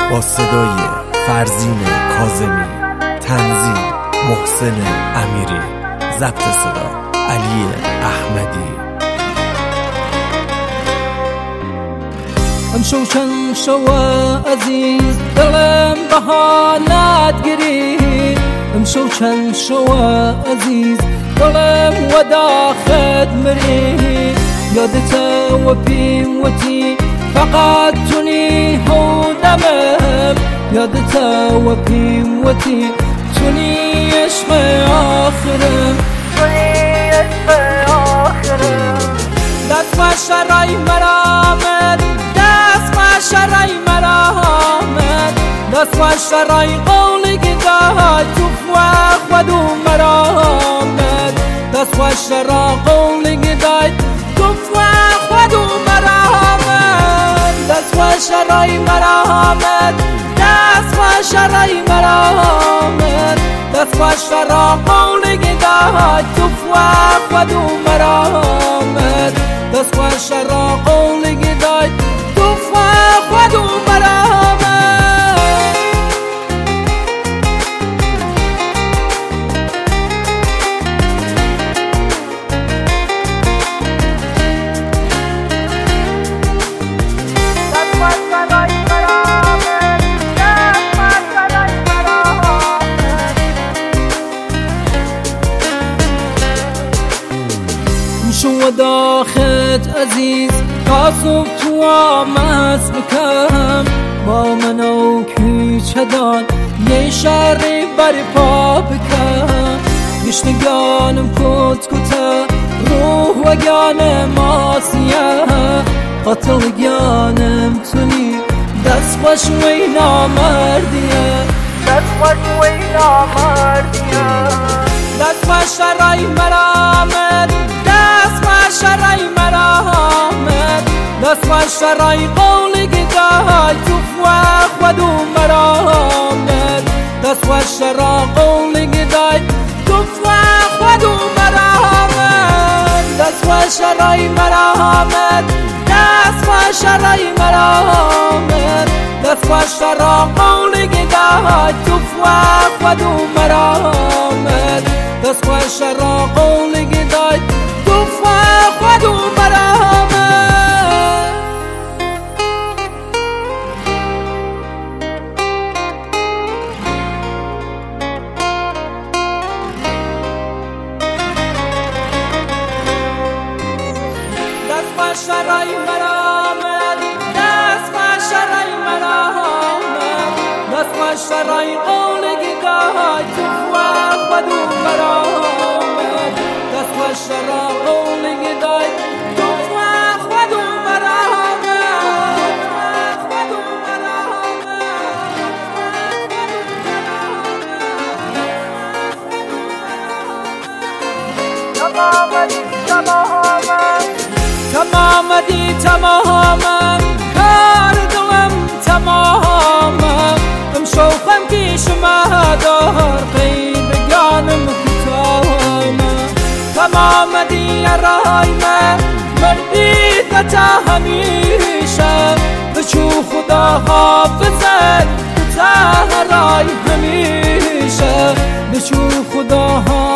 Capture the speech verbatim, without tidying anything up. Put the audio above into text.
با صدای فرزین کاظمی، تنظیم محسن امیری، ضبط صدا علی احمدی. امشو چند شو عزیز دلم بهانت گرید، امشو چند شو عزیز دلم وداخت مرید. یادت و پیوتی فقط تونی هودمم، یادت و پیوتی تونی عشق آخرم، تونی عشق آخرم. دست و شرای مرامت، دست و شرای مرامت، دست و شرای قولی گدای توف و خودو مرامت، دست و شرای قولی گدای توف و خودو مرامت، دست و شرای مرامت، دست و شرای مرامت، دست و شرای قولی گدای توف و خودو مرامت، دست و شرای قولی گدای توف و خودو مرامت. شو داخت عزیز کاسب تو آمس بکم، با منو کیچ هدان یه شهری بری پا بکم. گشتگانم کت کتا روح و گانم آسیه، قتل گانم تونی دست خوش وی نامردیه، دست خوش وی نامردیه. دست خوش شرای مرامت، دست خوش شرای مرامت، دست خوش شرای قولی گدای توف و خودو مرامت، دست خوش شرای قولی گدای توف و خودو مرامت، دست خوش شرای مرامت، دست خوش شرای مرامت، دست خوش شرای قولی گدای توف و خودو مرامت، دست خوش شرای قولی گدای توف و خودو مرامت. دست خوش شرای مرامت، دست خوش شرای مرامت، دست خوش شرای قولی گدای توف و خودو مرامت، دست خوش شرای قولی گدای توف و خودو مرامت. تمامدی تمامم، تمامدی تمامم، کار دلم تمامم. امشو خم کیشم دار قید گانم کتامم، تمامدی رای من مردی تا همیشه، بچو خدا حافظت تا رای همیشه، بچو خدا حافظت